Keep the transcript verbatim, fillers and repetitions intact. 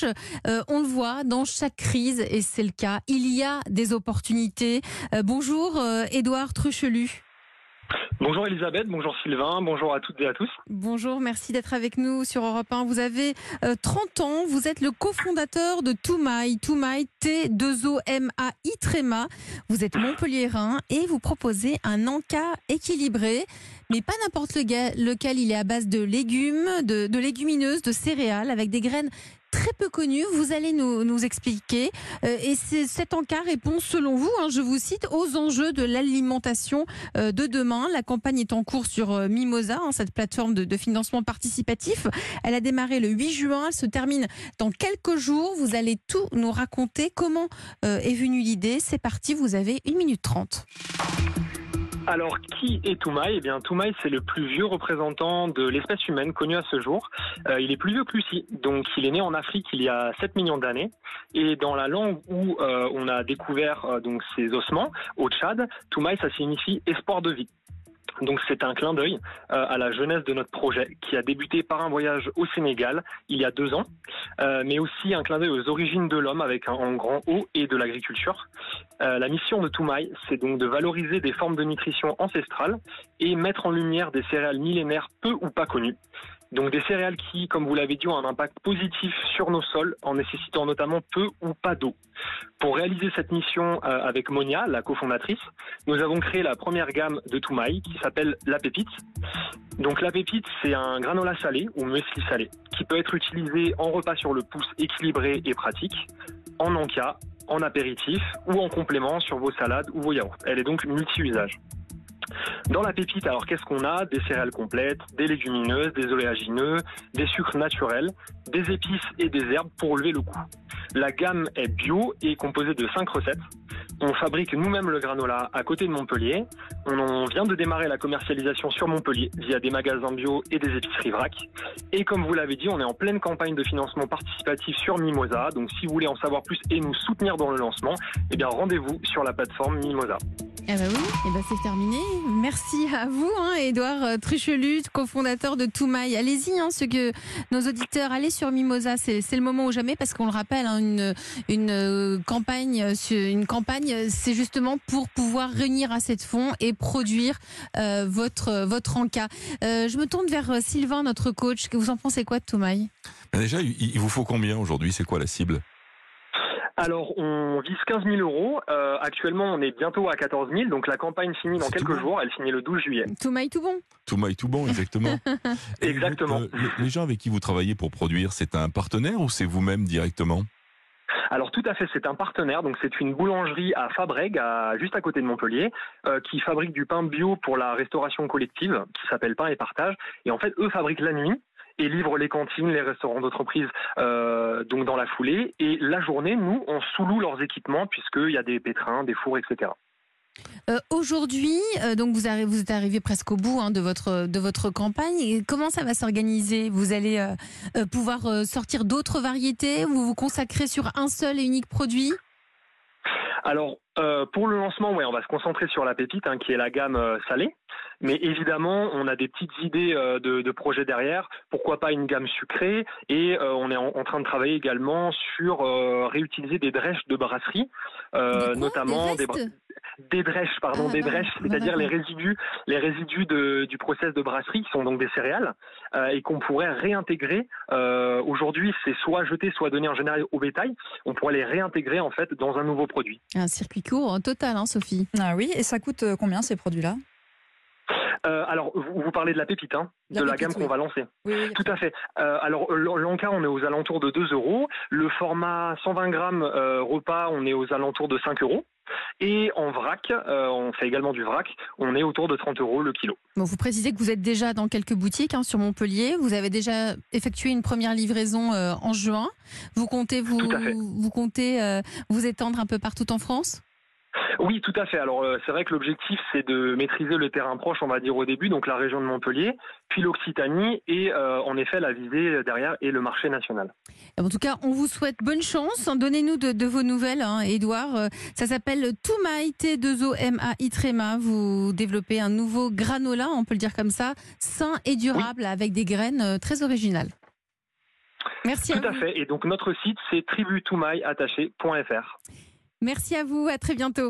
coach. Euh, on le voit dans chaque crise, et c'est le cas, il y a des opportunités. Euh, bonjour euh, Édouard Truchelu. Bonjour Elisabeth, bonjour Sylvain, bonjour à toutes et à tous. Bonjour, merci d'être avec nous sur Europe un. Vous avez euh, trente ans, vous êtes le cofondateur de Toumaï, Toumaï, T deux O M A I Tréma. Vous êtes montpelliérain et vous proposez un encas équilibré, mais pas n'importe lequel. Il est à base de légumes, de, de légumineuses, de céréales, avec des graines très peu connues. Vous allez nous, nous expliquer. Euh, et cet encas répond, selon vous, hein, je vous cite, aux enjeux de l'alimentation euh, de demain. La campagne est en cours sur euh, Mimosa, hein, cette plateforme de, de financement participatif. Elle a démarré le huit juin, elle se termine dans quelques jours. Vous allez tout nous raconter. Comment euh, est venue l'idée? C'est parti, vous avez une minute trente. Alors, qui est Toumaï? Eh bien, Toumaï, c'est le plus vieux représentant de l'espèce humaine connu à ce jour. Euh, il est plus vieux que Lucie, donc il est né en Afrique il y a sept millions d'années. Et dans la langue où euh, on a découvert euh, donc ses ossements, au Tchad, Toumaï, ça signifie espoir de vie. Donc c'est un clin d'œil euh, à la jeunesse de notre projet qui a débuté par un voyage au Sénégal il y a deux ans, euh, mais aussi un clin d'œil aux origines de l'homme avec un, un grand O et de l'agriculture. Euh, la mission de Toumaï, c'est donc de valoriser des formes de nutrition ancestrales et mettre en lumière des céréales millénaires peu ou pas connues. Donc des céréales qui, comme vous l'avez dit, ont un impact positif sur nos sols en nécessitant notamment peu ou pas d'eau. Pour réaliser cette mission euh, avec Monia, la cofondatrice, nous avons créé la première gamme de Toumaï qui s'appelle la pépite. Donc la pépite, c'est un granola salé ou muesli salé qui peut être utilisé en repas sur le pouce équilibré et pratique, en encas, en apéritif ou en complément sur vos salades ou vos yaourts. Elle est donc multi-usage. Dans la pépite, alors qu'est-ce qu'on a? Des céréales complètes, des légumineuses, des oléagineux, des sucres naturels, des épices et des herbes pour relever le goût. La gamme est bio et composée de cinq recettes. On fabrique nous-mêmes le granola à côté de Montpellier. On vient de démarrer la commercialisation sur Montpellier via des magasins bio et des épiceries vrac. Et comme vous l'avez dit, on est en pleine campagne de financement participatif sur Mimosa. Donc si vous voulez en savoir plus et nous soutenir dans le lancement, eh bien rendez-vous sur la plateforme Mimosa. Eh ben oui, eh ben c'est terminé. Merci à vous, hein, Édouard Truchelu, cofondateur de Toumaï. Allez-y, hein, ceux que nos auditeurs, allez sur Mimosa, c'est, c'est le moment ou jamais, parce qu'on le rappelle, hein, une, une campagne, une campagne, c'est justement pour pouvoir réunir assez de fonds et produire euh, votre votre encas. Euh, je me tourne vers Sylvain, notre coach. Vous en pensez quoi de Toumaï? Ben déjà, il, il vous faut combien aujourd'hui? C'est quoi la cible? Alors, on vise quinze mille euros. Euh, actuellement, on est bientôt à quatorze mille. Donc, la campagne finit dans C'est quelques tout bon. jours. Elle finit le douze juillet. Toumaï tout bon. Toumaï tout bon, exactement. Et Exactement. vous, euh, les gens avec qui vous travaillez pour produire, c'est un partenaire ou c'est vous-même directement? Alors tout à fait, c'est un partenaire. Donc c'est une boulangerie à Fabrègues, à, juste à côté de Montpellier, euh, qui fabrique du pain bio pour la restauration collective, qui s'appelle Pain et Partage. Et en fait, eux fabriquent la nuit et livrent les cantines, les restaurants d'entreprise euh, donc dans la foulée. Et la journée, nous, on sous-loue leurs équipements puisqu'il y a des pétrins, des fours, et cetera. Euh, aujourd'hui, euh, donc vous, arrivez, vous êtes arrivé presque au bout, hein, de votre de votre campagne. Et comment ça va s'organiser? Vous allez euh, euh, pouvoir euh, sortir d'autres variétés, ou vous vous consacrez sur un seul et unique produit? Alors, euh, pour le lancement, ouais, on va se concentrer sur la pépite, hein, qui est la gamme euh, salée. Mais évidemment, on a des petites idées euh, de, de projets derrière. Pourquoi pas une gamme sucrée? Et euh, on est en, en train de travailler également sur euh, réutiliser des drèches de brasserie, euh, Des quoi? notamment Des des, restes? des drèches, pardon, Ah, des bah, drèches, bah, c'est-à-dire les d'accord. résidus, les résidus de, du process de brasserie, qui sont donc des céréales, euh, et qu'on pourrait réintégrer. Euh, aujourd'hui, c'est soit jeté, soit donné en général au bétail. On pourrait les réintégrer en fait dans un nouveau produit. Un circuit court, hein, total, hein, Sophie. Ah oui, et ça coûte combien ces produits-là? Euh, alors, vous, vous parlez de la pépite, hein, La de la pépite, gamme oui. qu'on va lancer. Oui, oui. Tout à fait. Euh, alors, l'encas, on est aux alentours de deux euros. Le format cent vingt grammes euh, repas, on est aux alentours de cinq euros. Et en vrac, euh, on fait également du vrac, on est autour de trente euros le kilo. Bon, vous précisez que vous êtes déjà dans quelques boutiques, hein, sur Montpellier. Vous avez déjà effectué une première livraison euh, en juin. Vous comptez vous, Tout à fait. vous, comptez, euh, vous étendre un peu partout en France? Oui, tout à fait. Alors, euh, c'est vrai que l'objectif, c'est de maîtriser le terrain proche, on va dire au début, donc la région de Montpellier, puis l'Occitanie, et euh, en effet, la visée derrière est le marché national. En tout cas, on vous souhaite bonne chance. Donnez-nous de, de vos nouvelles, hein, Édouard. Euh, Ça s'appelle Toumaï, T deux O M A I Tréma. Vous développez un nouveau granola, on peut le dire comme ça, sain et durable, oui, avec des graines euh, très originales. Merci à Tout à vous. fait. Et donc notre site, c'est tributoumaille attaché point f r. Merci à vous. À très bientôt.